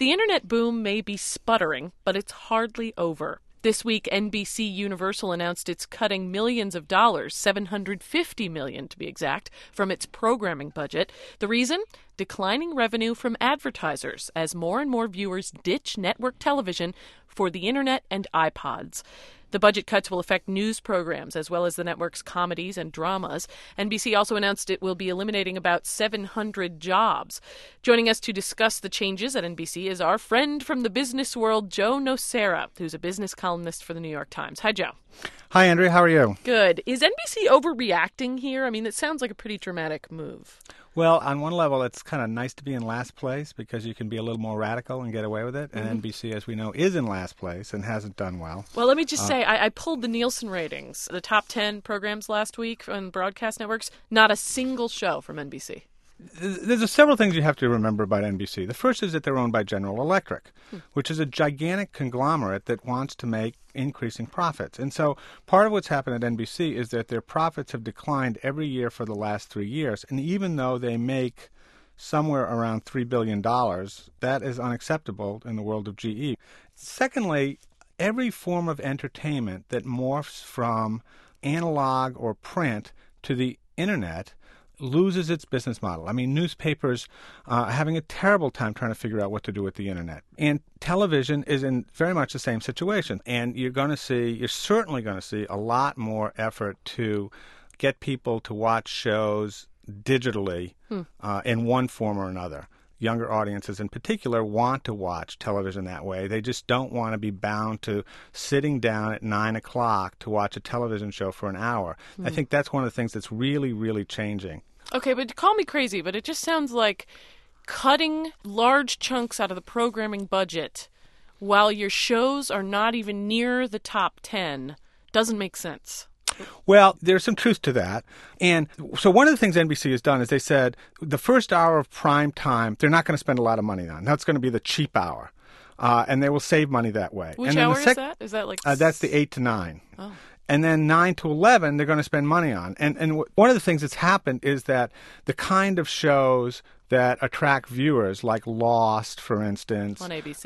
The internet boom may be sputtering, but it's hardly over. This week, NBC Universal announced it's cutting millions of dollars, $750 million to be exact, from its programming budget. The reason? Declining revenue from advertisers as more and more viewers ditch network television for the internet and iPods. The budget cuts will affect news programs as well as the network's comedies and dramas. NBC also announced it will be eliminating about 700 jobs. Joining us to discuss the changes at NBC is our friend from the business world, Joe Nocera, who's a business columnist for the New York Times. Hi, Joe. Hi, Andrea. How are you? Good. Is NBC overreacting here? I mean, it sounds like a pretty dramatic move. Well, on one level, it's kind of nice to be in last place because you can be a little more radical and get away with it. And NBC, as we know, is in last place and hasn't done well. Well, let me just say, I pulled the Nielsen ratings, the top 10 programs last week on broadcast networks. Not a single show from NBC. There's several things you have to remember about NBC. The first is that they're owned by General Electric, which is a gigantic conglomerate that wants to make increasing profits. And so part of what's happened at NBC is that their profits have declined every year for the last 3 years. And even though they make somewhere around $3 billion, that is unacceptable in the world of GE. Secondly, every form of entertainment that morphs from analog or print to the internet loses its business model. I mean, newspapers are having a terrible time trying to figure out what to do with the internet. And television is in very much the same situation. And you're certainly going to see a lot more effort to get people to watch shows digitally in one form or another. Younger audiences in particular want to watch television that way. They just don't want to be bound to sitting down at 9 o'clock to watch a television show for an hour. I think that's one of the things that's really, really changing. Okay, but call me crazy, but it just sounds like cutting large chunks out of the programming budget while your shows are not even near the top 10 doesn't make sense. Well, there's some truth to that. And so one of the things NBC has done is they said the first hour of prime time, they're not going to spend a lot of money on. That's going to be the cheap hour. And they will save money that way. Which hour is that? Is that like... that's the 8 to 9. Oh. And then 9 to 11, they're going to spend money on. And one of the things that's happened is that the kind of shows that attract viewers, like Lost, for instance, on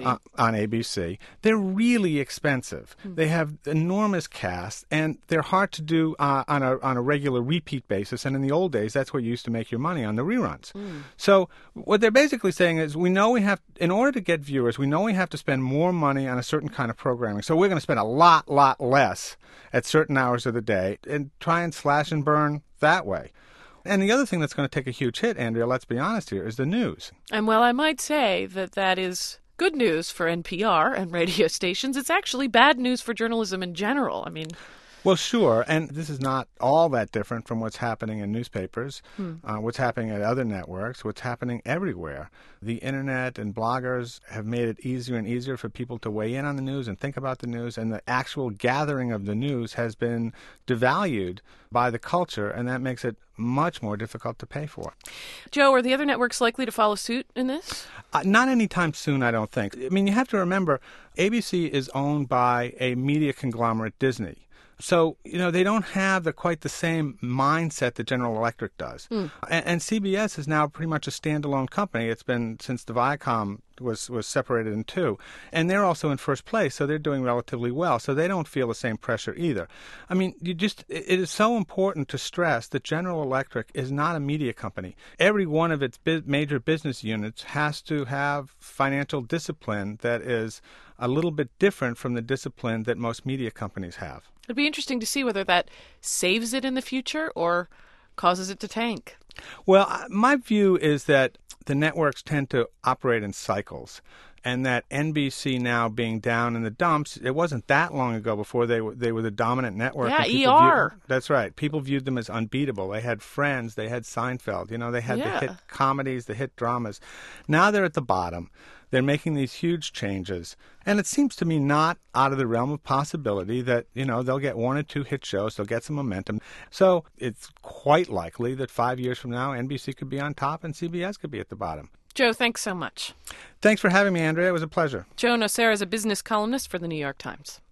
ABC, they're really expensive. They have enormous casts, and they're hard to do on a regular repeat basis. And in the old days, that's what you used to make your money on, the reruns. So what they're basically saying is, we know in order to get viewers, we know we have to spend more money on a certain kind of programming. So we're going to spend a lot less at certain hours of the day and try and slash and burn that way. And the other thing that's going to take a huge hit, Andrea, let's be honest here, is the news. And well, I might say that is good news for NPR and radio stations. It's actually bad news for journalism in general. I mean... Well, sure, and this is not all that different from what's happening in newspapers, what's happening at other networks, what's happening everywhere. The internet and bloggers have made it easier and easier for people to weigh in on the news and think about the news, and the actual gathering of the news has been devalued by the culture, and that makes it much more difficult to pay for. Joe, are the other networks likely to follow suit in this? Not anytime soon, I don't think. I mean, you have to remember, ABC is owned by a media conglomerate, Disney. So, they don't have quite the same mindset that General Electric does. And CBS is now pretty much a standalone company. It's been since the Viacom was separated in two. And they're also in first place, so they're doing relatively well. So they don't feel the same pressure either. I mean, it is so important to stress that General Electric is not a media company. Every one of its major business units has to have financial discipline that is a little bit different from the discipline that most media companies have. It'd be interesting to see whether that saves it in the future or causes it to tank. Well, my view is that the networks tend to operate in cycles, and that NBC now being down in the dumps, it wasn't that long ago before they were the dominant network. Yeah, ER. That's right. People viewed them as unbeatable. They had Friends, they had Seinfeld, they had the hit comedies, the hit dramas. Now they're at the bottom. They're making these huge changes. And it seems to me not out of the realm of possibility that, they'll get 1 or 2 hit shows, they'll get some momentum. So it's quite likely that 5 years from now, NBC could be on top and CBS could be at the bottom. Joe, thanks so much. Thanks for having me, Andrea. It was a pleasure. Joe Nocera is a business columnist for the New York Times.